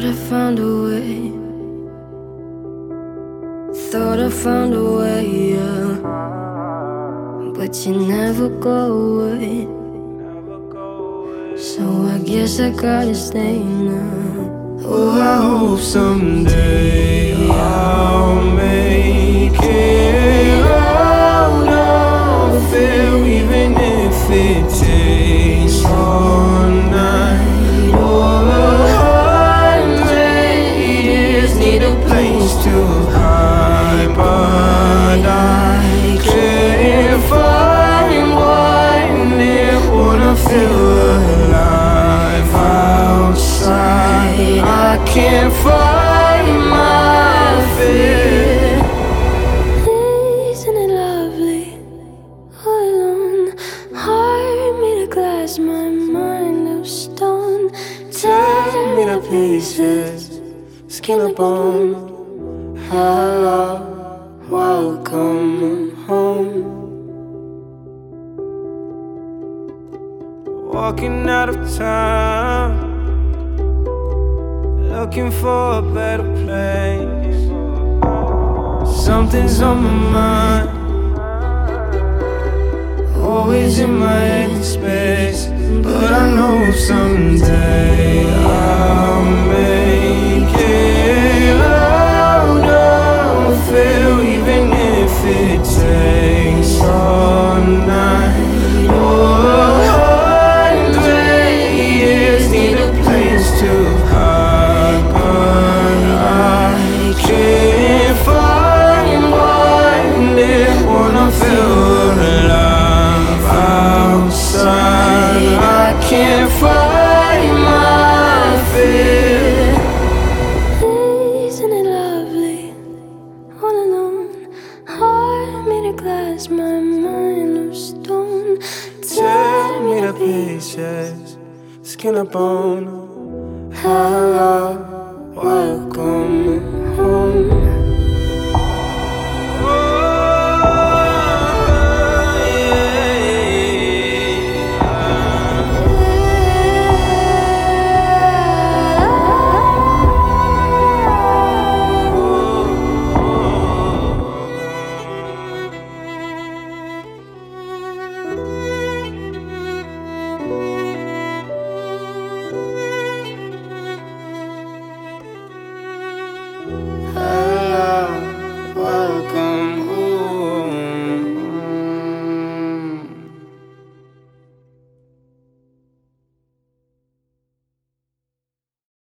Thought I found a way. Thought I found a way, yeah. But you never go away. So I guess I gotta stay now. Oh, I hope someday I'll make it out of here, even if it takes all night or 100 years. Need a place to hide, but I can't find one. It wanna feel alive outside. I can't find my fear. Isn't it lovely? All alone, heart made of glass, my mind of stone. Tear me to pieces, skin and bone. Hello, welcome home. Walking out of town, looking for a better place. Something's on my mind, always in my head space. But I know someday I'll make it out of here, even if it takes all night or 100 years. Need a place to hide, but I can't find one. It wanna feel alive outside. I can't find my fear. Isn't it lovely? All alone, heart made of glass, my mind of stone. Tear me to pieces, skin and bone. Hello, welcome